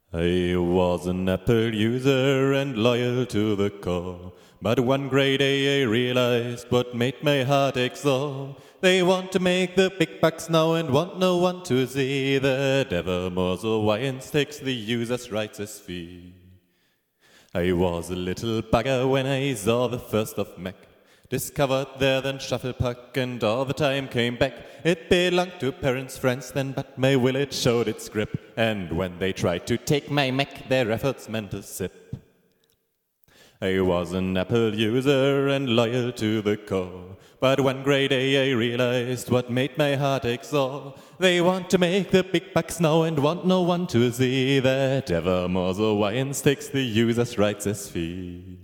I was an Apple user and loyal to the core. But one great day I realized what made my heart exhaust. They want to make the big bucks now and want no one to see that evermore Alliance takes the user's rights as fee. I was a little bugger when I saw the first of Mac. Discovered there then Shufflepuck, and all the time came back. It belonged to parents, friends then, but my will it showed its grip. And when they tried to take my Mac, their efforts meant a sip. I was an Apple user and loyal to the core. But one great day I realized what made my heart exhaust. They want to make the big bucks now and want no one to see that evermore Alliance takes the user's rights as fee.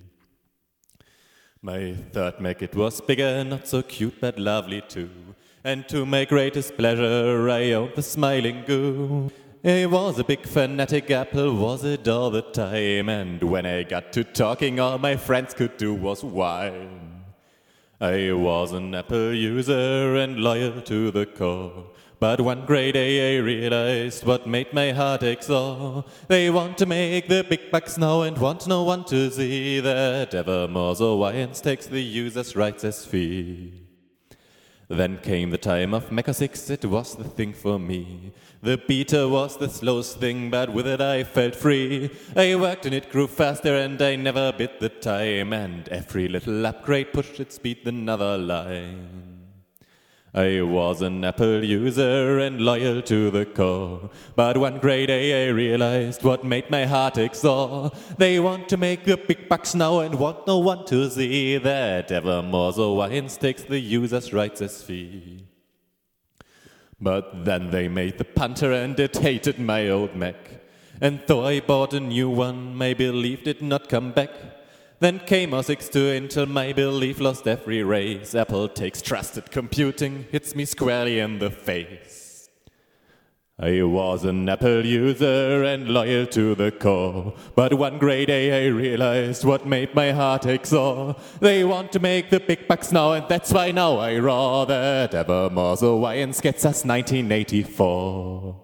My third Mac, it was bigger, not so cute but lovely too. And to my greatest pleasure I owned the Smiling Goo. I was a big fanatic, Apple was it all the time. And when I got to talking, all my friends could do was whine. I was an Apple user and loyal to the core. But one great day I realized what made my heart exhaust. They want to make the big bucks now and want no one to see that evermore Alliance takes the user's rights as fee. Then came the time of Mac OS X, it was the thing for me. The beta was the slowest thing, but with it I felt free. I worked and it grew faster and I never bit the time. And every little upgrade pushed its speed another line. I was an Apple user and loyal to the core. But one great day I realized what made my heart exhaust. They want to make the big bucks now and want no one to see that evermore Alliance takes the user's rights as fee. But then they made the punter and it hated my old Mac. And though I bought a new one, my belief did not come back. Then came OS X to Intel, my belief lost every race. Apple takes trusted computing, hits me squarely in the face. I was an Apple user and loyal to the core. But one great day I realized what made my heart exhaust. They want to make the big bucks now, and that's why now I roar that evermore Alliance gets us 1984.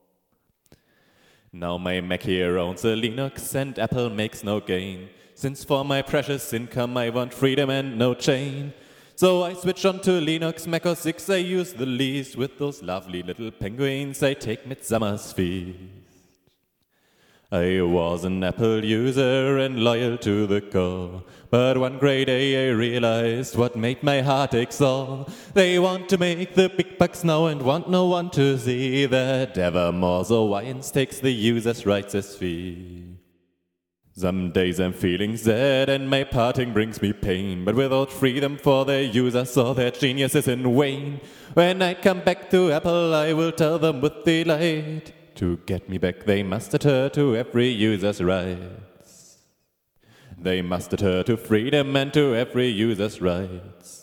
Now my Mac here owns a Linux and Apple makes no gain. Since for my precious income I want freedom and no chain. So I switch on to Linux, Mac OS X I use the least. With those lovely little penguins I take Midsummer's Feast. I was an Apple user and loyal to the core. But one great day I realized what made my heart exhaust. They want to make the big bucks now and want no one to see that evermore Alliance takes the user's rights as fee. Some days I'm feeling sad and my parting brings me pain. But without freedom for their users, all their genius is in vain. When I come back to Apple, I will tell them with delight. To get me back, they must adhere to every user's rights. They must adhere to freedom and to every user's rights.